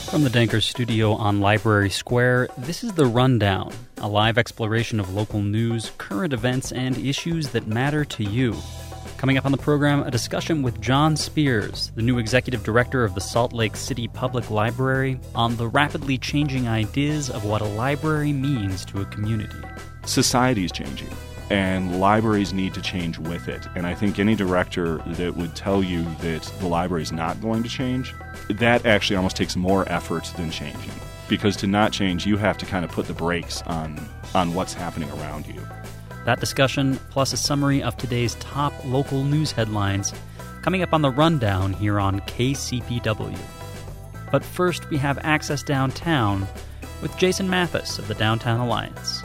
From the Dankers studio on Library Square, this is The Rundown, a live exploration of local news, current events, and issues that matter to you. Coming up on the program, a discussion with John Spears, the new executive director of the Salt Lake City Public Library, on the rapidly changing ideas of what a library means to a community. Society is changing, and libraries need to change with it. And I think any director that would tell you that the library is not going to change, that actually almost takes more effort than changing. Because to not change, you have to kind of put the brakes on what's happening around you. That discussion, plus a summary of today's top local news headlines, coming up on The Rundown here on KCPW. But first, we have Access Downtown with Jason Mathis of the Downtown Alliance.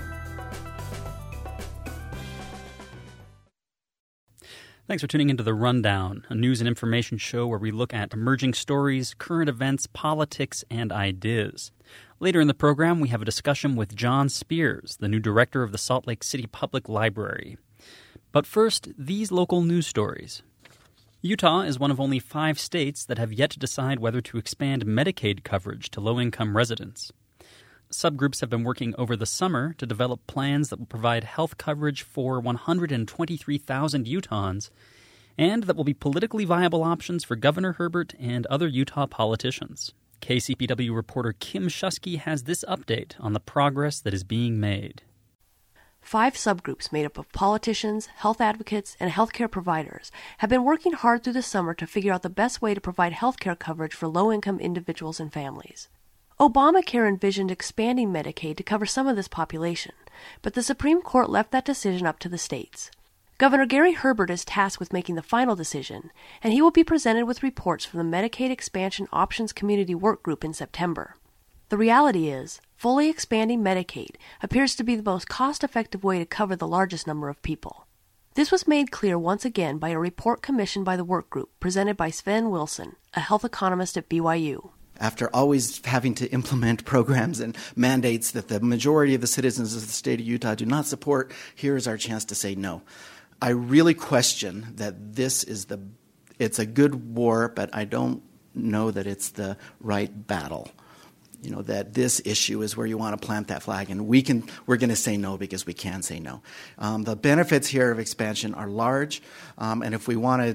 Thanks for tuning into The Rundown, a news and information show where we look at emerging stories, current events, politics, and ideas. Later in the program, we have a discussion with John Spears, the new director of the Salt Lake City Public Library. But first, these local news stories. Utah is one of only 5 states that have yet to decide whether to expand Medicaid coverage to low-income residents. Subgroups have been working over the summer to develop plans that will provide health coverage for 123,000 Utahns and that will be politically viable options for Governor Herbert and other Utah politicians. KCPW reporter Kim Shusky has this update on the progress that is being made. 5 subgroups made up of politicians, health advocates, and healthcare providers have been working hard through the summer to figure out the best way to provide healthcare coverage for low-income individuals and families. Obamacare envisioned expanding Medicaid to cover some of this population, but the Supreme Court left that decision up to the states. Governor Gary Herbert is tasked with making the final decision, and he will be presented with reports from the Medicaid Expansion Options Community Work Group in September. The reality is, fully expanding Medicaid appears to be the most cost-effective way to cover the largest number of people. This was made clear once again by a report commissioned by the work group presented by Sven Wilson, a health economist at BYU. After always having to implement programs and mandates that the majority of the citizens of the state of Utah do not support, here is our chance to say no. I really question that it's a good war, but I don't know that it's the right battle. You know, that this issue is where you want to plant that flag, and we're going to say no because we can say no. The benefits here of expansion are large, and if we want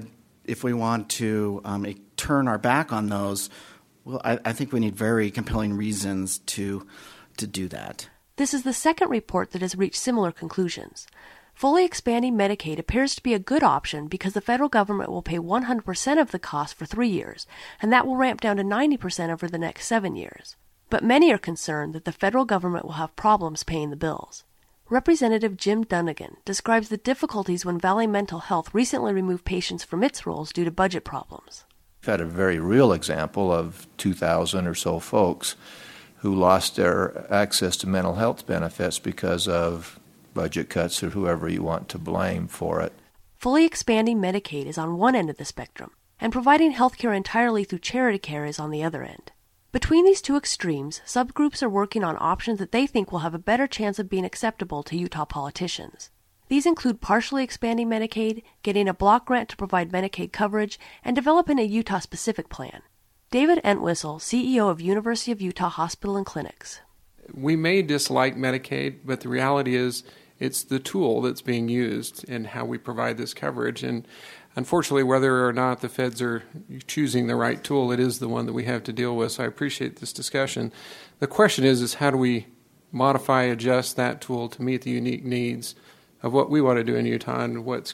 to turn our back on those, well, I think we need very compelling reasons to do that. This is the second report that has reached similar conclusions. Fully expanding Medicaid appears to be a good option because the federal government will pay 100% of the cost for 3 years, and that will ramp down to 90% over the next 7 years. But many are concerned that the federal government will have problems paying the bills. Representative Jim Dunnigan describes the difficulties when Valley Mental Health recently removed patients from its rolls due to budget problems. We've had a very real example of 2,000 or so folks who lost their access to mental health benefits because of budget cuts or whoever you want to blame for it. Fully expanding Medicaid is on one end of the spectrum, and providing health care entirely through charity care is on the other end. Between these two extremes, subgroups are working on options that they think will have a better chance of being acceptable to Utah politicians. These include partially expanding Medicaid, getting a block grant to provide Medicaid coverage, and developing a Utah-specific plan. David Entwistle, CEO of University of Utah Hospital and Clinics. We may dislike Medicaid, but the reality is it's the tool that's being used in how we provide this coverage. And unfortunately, whether or not the feds are choosing the right tool, it is the one that we have to deal with. So I appreciate this discussion. The question is how do we modify, adjust that tool to meet the unique needs of what we want to do in Utah and what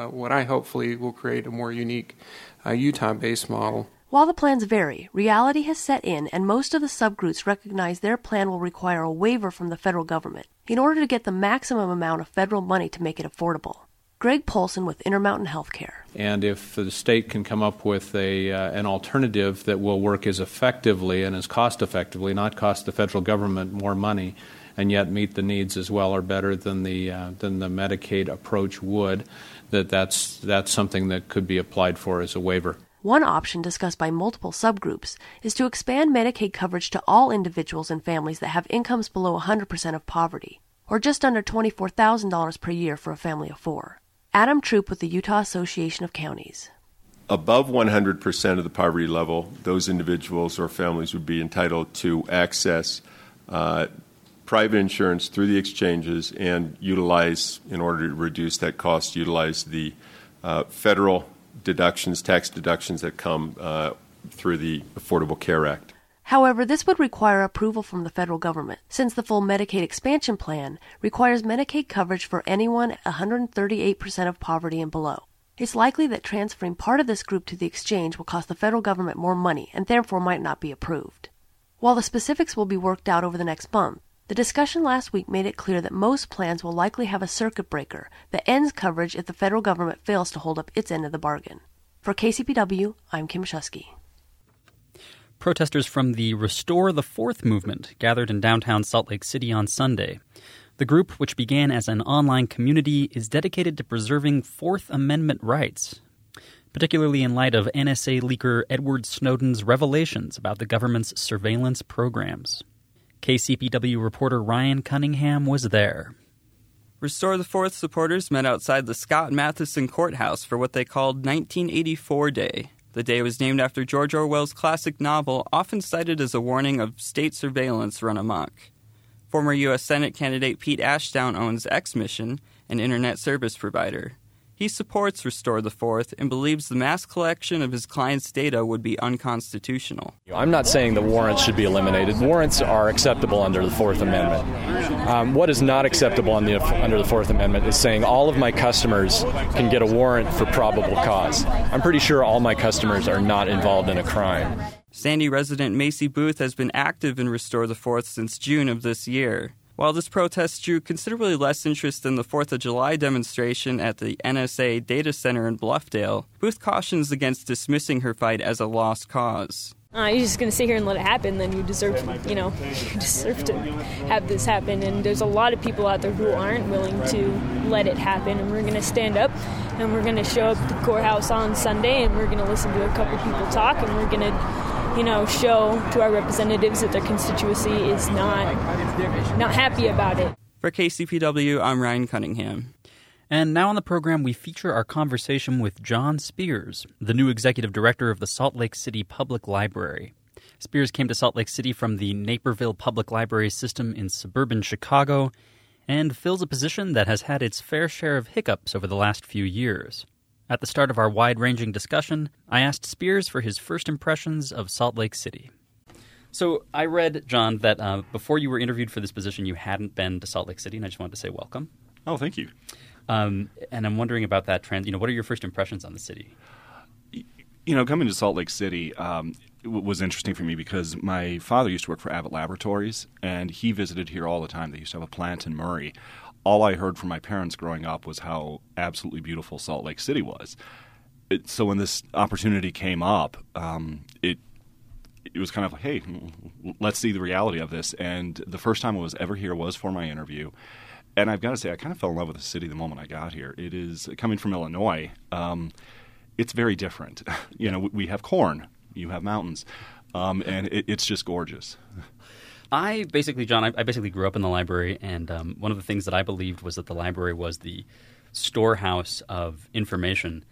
I hopefully will create a more unique Utah-based model. While the plans vary, reality has set in, and most of the subgroups recognize their plan will require a waiver from the federal government in order to get the maximum amount of federal money to make it affordable. Greg Polson with Intermountain Healthcare. And if the state can come up with an alternative that will work as effectively and as cost-effectively, not cost the federal government more money, and yet meet the needs as well or better than the Medicaid approach would, that's something that could be applied for as a waiver. One option discussed by multiple subgroups is to expand Medicaid coverage to all individuals and families that have incomes below 100% of poverty, or just under $24,000 per year for a family of 4. Adam Troop with the Utah Association of Counties. above 100% of the poverty level, those individuals or families would be entitled to access private insurance through the exchanges and utilize, in order to reduce that cost, utilize the federal deductions, tax deductions that come through the Affordable Care Act. However, this would require approval from the federal government, since the full Medicaid expansion plan requires Medicaid coverage for anyone at 138% of poverty and below. It's likely that transferring part of this group to the exchange will cost the federal government more money and therefore might not be approved. While the specifics will be worked out over the next month, the discussion last week made it clear that most plans will likely have a circuit breaker that ends coverage if the federal government fails to hold up its end of the bargain. For KCPW, I'm Kim Shusky. Protesters from the Restore the Fourth movement gathered in downtown Salt Lake City on Sunday. The group, which began as an online community, is dedicated to preserving Fourth Amendment rights, particularly in light of NSA leaker Edward Snowden's revelations about the government's surveillance programs. KCPW reporter Ryan Cunningham was there. Restore the Fourth supporters met outside the Scott Matheson Courthouse for what they called 1984 Day. The day was named after George Orwell's classic novel, often cited as a warning of state surveillance run amok. Former U.S. Senate candidate Pete Ashdown owns X-Mission, an internet service provider. He supports Restore the Fourth and believes the mass collection of his clients' data would be unconstitutional. I'm not saying the warrants should be eliminated. Warrants are acceptable under the Fourth Amendment. What is not acceptable under the Fourth Amendment is saying all of my customers can get a warrant for probable cause. I'm pretty sure all my customers are not involved in a crime. Sandy resident Macy Booth has been active in Restore the Fourth since June of this year. While this protest drew considerably less interest than the 4th of July demonstration at the NSA data center in Bluffdale, Booth cautions against dismissing her fight as a lost cause. You're just going to sit here and let it happen, then you deserve to have this happen. And there's a lot of people out there who aren't willing to let it happen. And we're going to stand up and we're going to show up at the courthouse on Sunday and we're going to listen to a couple people talk and we're going to show to our representatives that their constituency is not happy about it. For KCPW, I'm Ryan Cunningham. And now on the program, we feature our conversation with John Spears, the new executive director of the Salt Lake City Public Library. Spears came to Salt Lake City from the Naperville Public Library system in suburban Chicago and fills a position that has had its fair share of hiccups over the last few years. At the start of our wide-ranging discussion, I asked Spears for his first impressions of Salt Lake City. So I read, John, that before you were interviewed for this position, you hadn't been to Salt Lake City, and I just wanted to say welcome. Oh, thank you. And I'm wondering about that trend. What are your first impressions on the city? Coming to Salt Lake City was interesting for me because my father used to work for Abbott Laboratories, and he visited here all the time. They used to have a plant in Murray. All I heard from my parents growing up was how absolutely beautiful Salt Lake City was. So when this opportunity came up, it was kind of like, hey, let's see the reality of this. And the first time I was ever here was for my interview. And I've got to say, I kind of fell in love with the city the moment I got here. It is, coming from Illinois, it's very different. We have corn, you have mountains, and it's just gorgeous. I basically grew up in the library, and one of the things that I believed was that the library was the storehouse of information.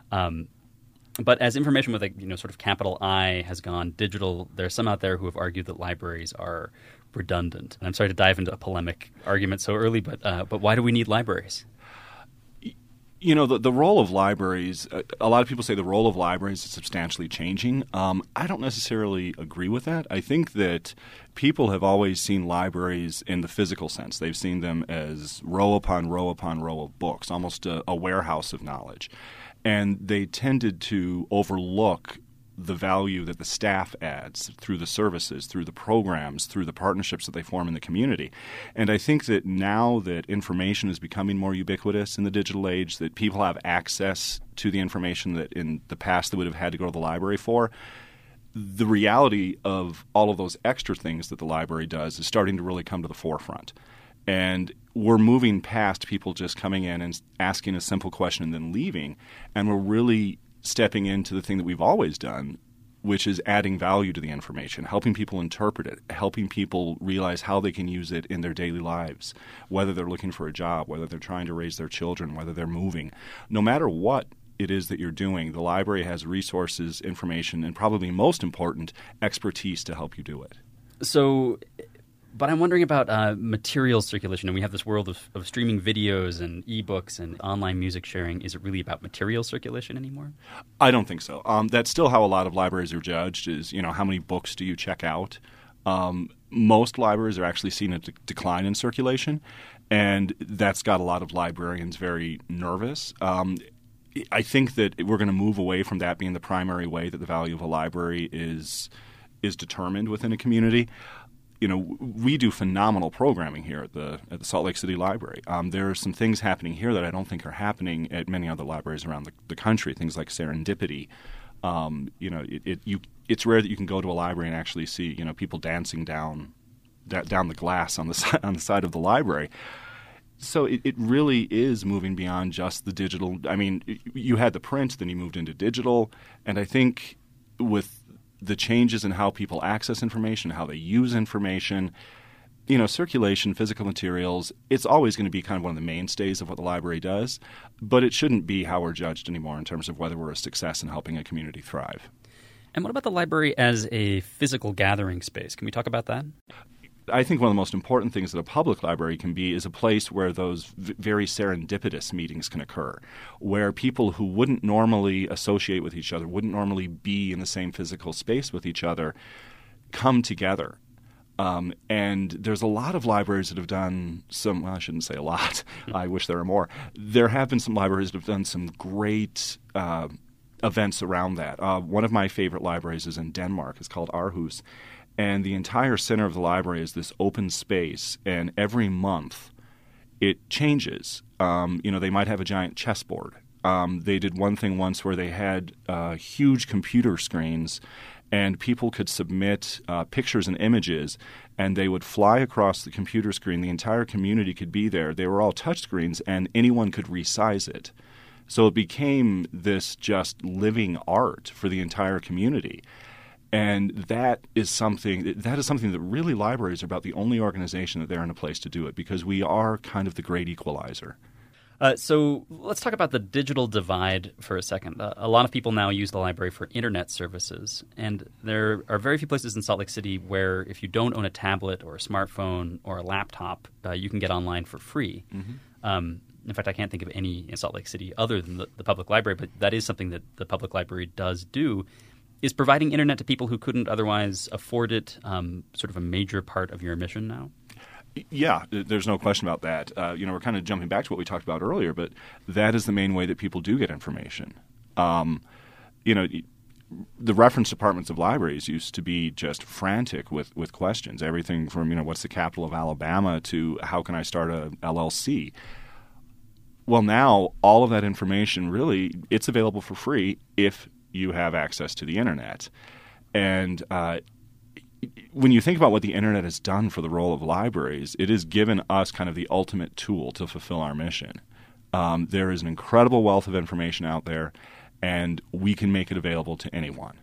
But as information with sort of capital I has gone digital, there are some out there who have argued that libraries are redundant. And I'm sorry to dive into a polemic argument so early, but why do we need libraries? The role of libraries, a lot of people say the role of libraries is substantially changing. I don't necessarily agree with that. I think that people have always seen libraries in the physical sense. They've seen them as row upon row upon row of books, almost a warehouse of knowledge. And they tended to overlook the value that the staff adds through the services, through the programs, through the partnerships that they form in the community. And I think that now that information is becoming more ubiquitous in the digital age, that people have access to the information that in the past they would have had to go to the library for, the reality of all of those extra things that the library does is starting to really come to the forefront. And we're moving past people just coming in and asking a simple question and then leaving, and we're really stepping into the thing that we've always done, which is adding value to the information, helping people interpret it, helping people realize how they can use it in their daily lives, whether they're looking for a job, whether they're trying to raise their children, whether they're moving. No matter what it is that you're doing, the library has resources, information, and probably most important, expertise to help you do it. So, but I'm wondering about material circulation. And we have this world of streaming videos and ebooks and online music sharing. Is it really about material circulation anymore? I don't think so. That's still how a lot of libraries are judged is, how many books do you check out? Most libraries are actually seeing a decline in circulation, and that's got a lot of librarians very nervous. I think that we're going to move away from that being the primary way that the value of a library is determined within a community. We do phenomenal programming here at the Salt Lake City Library. There are some things happening here that I don't think are happening at many other libraries around the country. Things like serendipity. It's rare that you can go to a library and actually see people dancing down the glass on the side of the library. So it really is moving beyond just the digital. I mean, you had the print, then you moved into digital, and I think with the changes in how people access information, how they use information, circulation, physical materials, it's always going to be kind of one of the mainstays of what the library does, but it shouldn't be how we're judged anymore in terms of whether we're a success in helping a community thrive. And what about the library as a physical gathering space? Can we talk about that? I think one of the most important things that a public library can be is a place where those very serendipitous meetings can occur, where people who wouldn't normally associate with each other, wouldn't normally be in the same physical space with each other, come together. And there's a lot of libraries that have done some – well, I shouldn't say a lot. I wish there were more. There have been some libraries that have done some great events around that. One of my favorite libraries is in Denmark. It's called Aarhus. And the entire center of the library is this open space, and every month it changes. They might have a giant chessboard. They did one thing once where they had huge computer screens, and people could submit pictures and images, and they would fly across the computer screen. The entire community could be there. They were all touch screens, and anyone could resize it. So it became this just living art for the entire community. And that is something that really libraries are about the only organization that they're in a place to do it, because we are kind of the great equalizer. So let's talk about the digital divide for a second. A lot of people now use the library for internet services, and there are very few places in Salt Lake City where if you don't own a tablet or a smartphone or a laptop, you can get online for free. Mm-hmm. In fact, I can't think of any in Salt Lake City other than the public library, but that is something that the public library does do. Is providing internet to people who couldn't otherwise afford it sort of a major part of your mission now? Yeah, there's no question about that. We're kind of jumping back to what we talked about earlier, but that is the main way that people do get information. The reference departments of libraries used to be just frantic with questions, everything from, what's the capital of Alabama to how can I start a LLC? Well, now all of that information really, it's available for free if you have access to the internet. And when you think about what the internet has done for the role of libraries, it has given us kind of the ultimate tool to fulfill our mission. There is an incredible wealth of information out there, and we can make it available to anyone.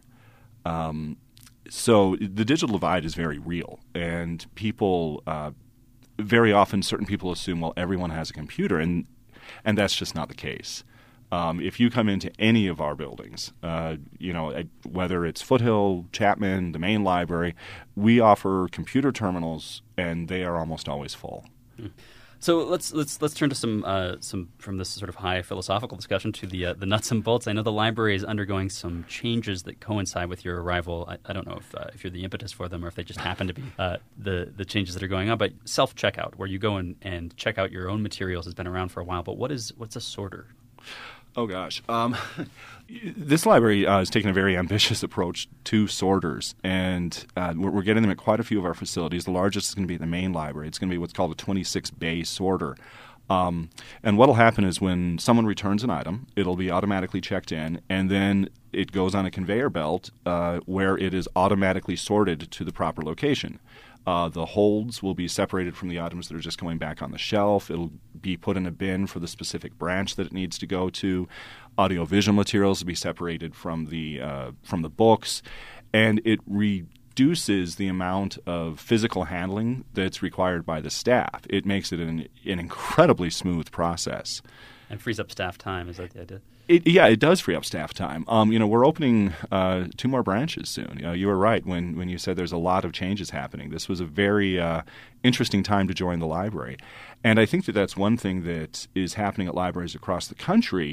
So the digital divide is very real, and people very often, certain people assume, well, everyone has a computer, and that's just not the case. If you come into any of our buildings, whether it's Foothill, Chapman, the main library, we offer computer terminals, and they are almost always full. So let's turn to some from this sort of high philosophical discussion to the nuts and bolts. I know the library is undergoing some changes that coincide with your arrival. I don't know if you're the impetus for them or if they just happen to be the changes that are going on. But self-checkout, where you go and check out your own materials, has been around for a while. But what's a sorter? Oh, gosh. This library has taken a very ambitious approach to sorters, and we're getting them at quite a few of our facilities. The largest is going to be at the main library. It's going to be what's called a 26-bay sorter. And what will happen is when someone returns an item, it'll be automatically checked in, and then it goes on a conveyor belt where it is automatically sorted to the proper location. The holds will be separated from the items that are just going back on the shelf. It'll be put in a bin for the specific branch that it needs to go to. Audiovisual materials will be separated from the books, and it reduces the amount of physical handling that's required by the staff. It makes it an incredibly smooth process. And frees up staff time. Is that the idea? It does free up staff time. We're opening 2 more branches soon. You were right when you said there's a lot of changes happening. This was a very interesting time to join the library. And I think that that's one thing that is happening at libraries across the country.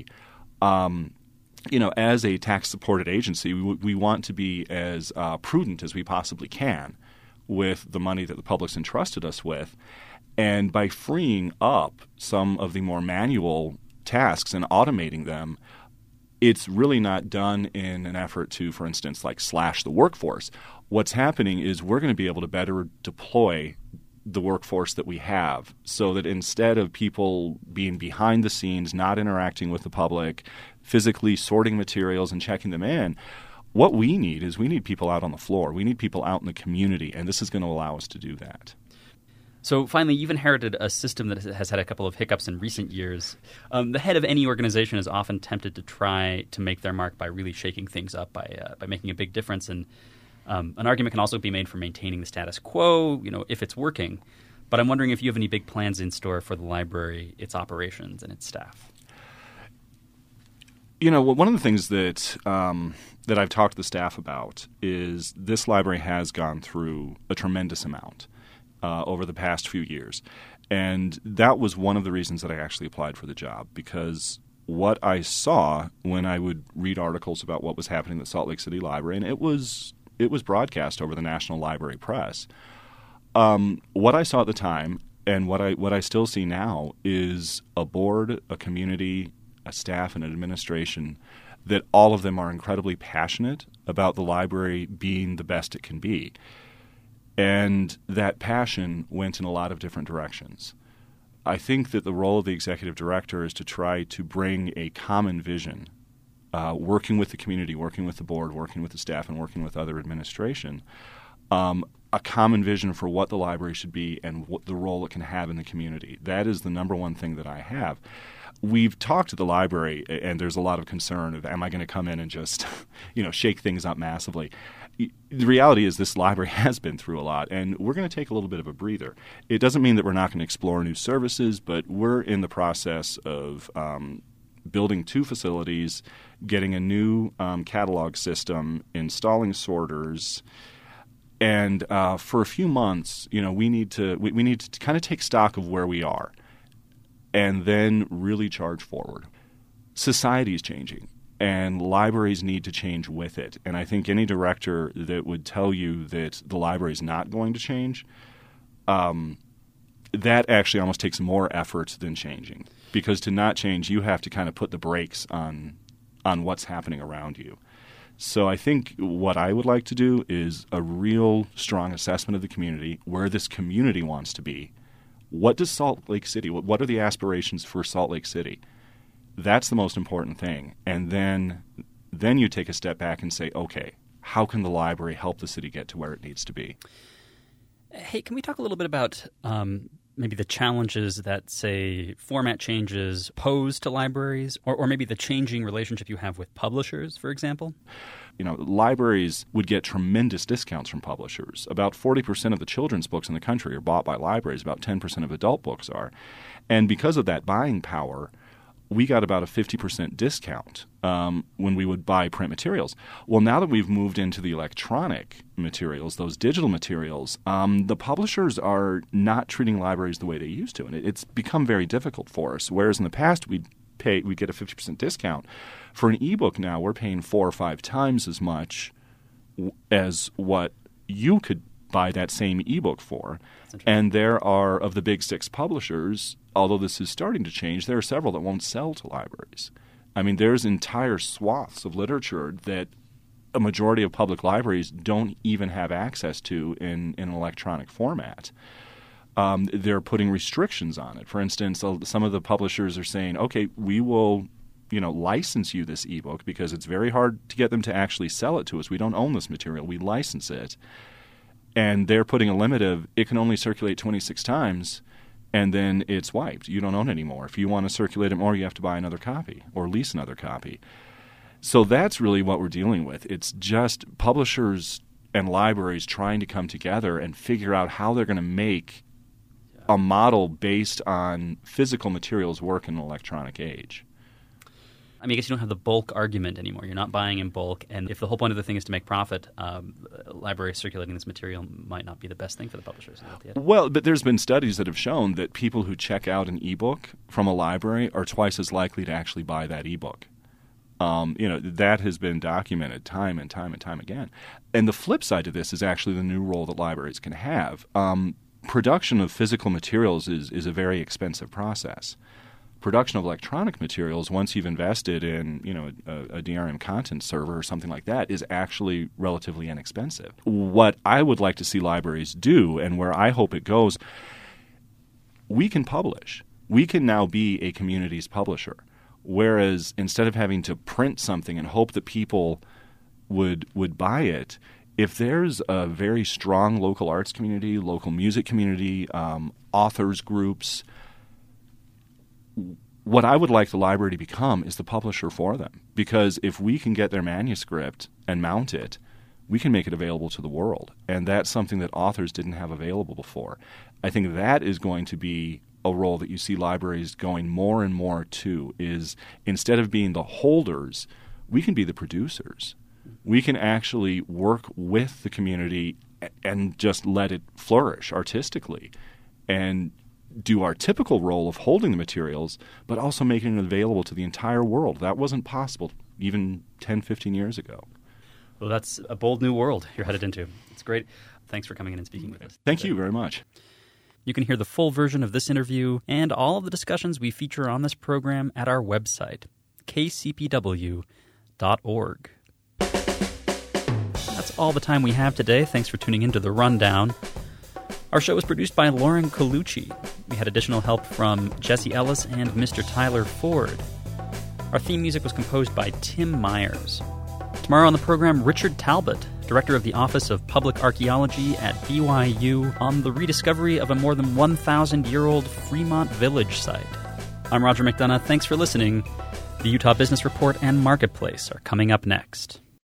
As a tax-supported agency, we want to be as prudent as we possibly can with the money that the public's entrusted us with. And by freeing up some of the more manual tasks and automating them, it's really not done in an effort to, for instance, slash the workforce. What's happening is we're going to be able to better deploy the workforce that we have so that instead of people being behind the scenes, not interacting with the public, physically sorting materials and checking them in, what we need is people out on the floor. We need people out in the community, and this is going to allow us to do that. So finally, you've inherited a system that has had a couple of hiccups in recent years. The head of any organization is often tempted to try to make their mark by really shaking things up, by making a big difference. And an argument can also be made for maintaining the status quo, if it's working. But I'm wondering if you have any big plans in store for the library, its operations, and its staff. One of the things that I've talked to the staff about is this library has gone through a tremendous amount over the past few years. And that was one of the reasons that I actually applied for the job, because what I saw when I would read articles about what was happening at the Salt Lake City Library, and it was broadcast over the National Library Press, what I saw at the time and what I still see now is a board, a community, a staff, and an administration that all of them are incredibly passionate about the library being the best it can be. And that passion went in a lot of different directions. I think that the role of the executive director is to try to bring a common vision, working with the community, working with the board, working with the staff, and working with other administration, a common vision for what the library should be and what the role it can have in the community. That is the number one thing that I have. We've talked to the library, and there's a lot of concern of, am I going to come in and just, shake things up massively? The reality is this library has been through a lot, and we're going to take a little bit of a breather. It doesn't mean that we're not going to explore new services, but we're in the process of building 2 facilities, getting a new catalog system, installing sorters, and for a few months, we need to kind of take stock of where we are, and then really charge forward. Society is changing, and libraries need to change with it. And I think any director that would tell you that the library is not going to change, that actually almost takes more effort than changing. Because to not change, you have to kind of put the brakes on what's happening around you. So I think what I would like to do is a real strong assessment of the community, where this community wants to be. What does Salt Lake City, what are the aspirations for Salt Lake City? That's the most important thing. And then you take a step back and say, okay, how can the library help the city get to where it needs to be? Hey, can we talk a little bit about maybe the challenges that, say, format changes pose to libraries, or maybe the changing relationship you have with publishers, for example? Libraries would get tremendous discounts from publishers. About 40% of the children's books in the country are bought by libraries. About 10% of adult books are. And because of that buying power, we got about a 50% discount when we would buy print materials. Well, now that we've moved into the electronic materials, those digital materials, the publishers are not treating libraries the way they used to, and it's become very difficult for us. Whereas in the past, we'd get a 50% discount. For an ebook now, we're paying 4 or 5 times as much as what you could buy that same ebook for. And there are, of the big 6 publishers, although this is starting to change, there are several that won't sell to libraries. I mean, there's entire swaths of literature that a majority of public libraries don't even have access to in an electronic format. They're putting restrictions on it. For instance, some of the publishers are saying, okay, we will license you this ebook because it's very hard to get them to actually sell it to us. We don't own this material. We license it. And they're putting a limit of it can only circulate 26 times, and then it's wiped. You don't own it anymore. If you want to circulate it more, you have to buy another copy or lease another copy. So that's really what we're dealing with. It's just publishers and libraries trying to come together and figure out how they're going to make a model based on physical materials work in an electronic age. I mean, I guess you don't have the bulk argument anymore. You're not buying in bulk, and if the whole point of the thing is to make profit, libraries circulating this material might not be the best thing for the publishers. Well, but there's been studies that have shown that people who check out an ebook from a library are twice as likely to actually buy that ebook. That has been documented time and time and time again. And the flip side to this is actually the new role that libraries can have. Production of physical materials is a very expensive process. Production of electronic materials, once you've invested in a DRM content server or something like that, is actually relatively inexpensive. What I would like to see libraries do, and where I hope it goes, we can publish. We can now be a community's publisher. Whereas instead of having to print something and hope that people would buy it, if there's a very strong local arts community, local music community, authors groups, what I would like the library to become is the publisher for them. Because if we can get their manuscript and mount it, we can make it available to the world. And that's something that authors didn't have available before. I think that is going to be a role that you see libraries going more and more to, is instead of being the holders, we can be the producers. We can actually work with the community and just let it flourish artistically and do our typical role of holding the materials, but also making it available to the entire world. That wasn't possible even 10, 15 years ago. Well, that's a bold new world you're headed into. It's great. Thanks for coming in and speaking with us. Thank you very much. You can hear the full version of this interview and all of the discussions we feature on this program at our website, kcpw.org. That's all the time we have today. Thanks for tuning in to The Rundown. Our show was produced by Lauren Colucci. We had additional help from Jesse Ellis and Mr. Tyler Ford. Our theme music was composed by Tim Myers. Tomorrow on the program, Richard Talbot, Director of the Office of Public Archaeology at BYU, on the rediscovery of a more than 1,000-year-old Fremont Village site. I'm Roger McDonough. Thanks for listening. The Utah Business Report and Marketplace are coming up next.